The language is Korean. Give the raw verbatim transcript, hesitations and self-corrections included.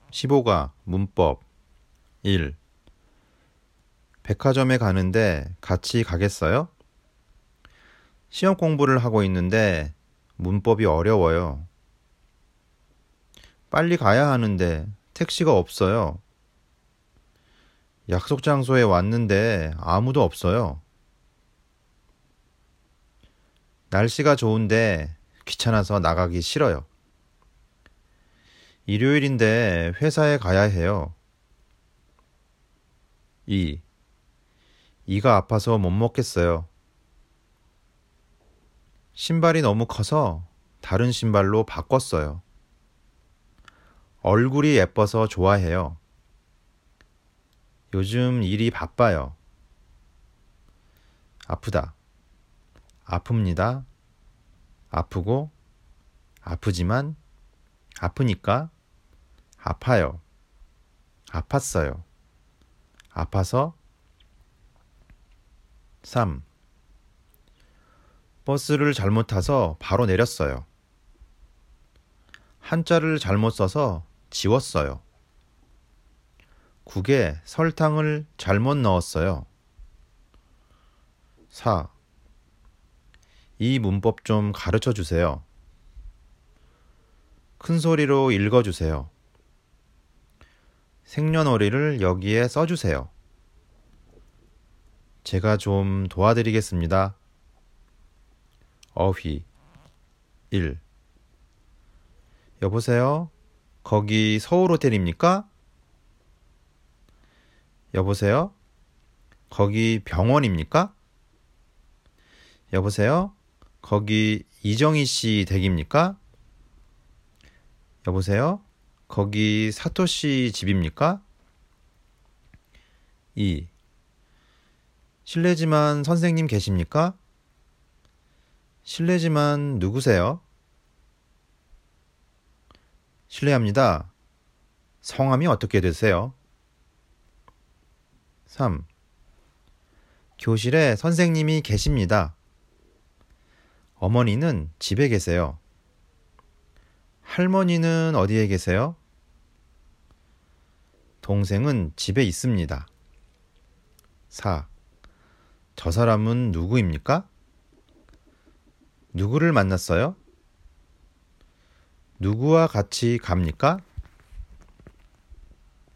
십오 가 문법 일. 백화점에 가는데 같이 가겠어요? 시험 공부를 하고 있는데 문법이 어려워요. 빨리 가야 하는데 택시가 없어요. 약속 장소에 왔는데 아무도 없어요. 날씨가 좋은데 귀찮아서 나가기 싫어요. 일요일인데 회사에 가야 해요. 이. 이가 아파서 못 먹겠어요. 신발이 너무 커서 다른 신발로 바꿨어요. 얼굴이 예뻐서 좋아해요. 요즘 일이 바빠요. 아프다. 아픕니다. 아프고, 아프지만, 아프니까, 아파요. 아팠어요. 아파서. 삼. 버스를 잘못 타서 바로 내렸어요. 한자를 잘못 써서 지웠어요. 국에 설탕을 잘못 넣었어요. 사. 이 문법 좀 가르쳐 주세요. 큰 소리로 읽어주세요. 생년월일을 여기에 써주세요. 제가 좀 도와드리겠습니다. 어휘 일. 여보세요? 거기 서울호텔입니까? 여보세요? 거기 병원입니까? 여보세요? 거기 이정희 씨 댁입니까? 여보세요? 거기 사토 씨 집입니까? 이. 실례지만 선생님 계십니까? 실례지만 누구세요? 실례합니다. 성함이 어떻게 되세요? 삼. 교실에 선생님이 계십니다. 어머니는 집에 계세요. 할머니는 어디에 계세요? 동생은 집에 있습니다. 사. 저 사람은 누구입니까? 누구를 만났어요? 누구와 같이 갑니까?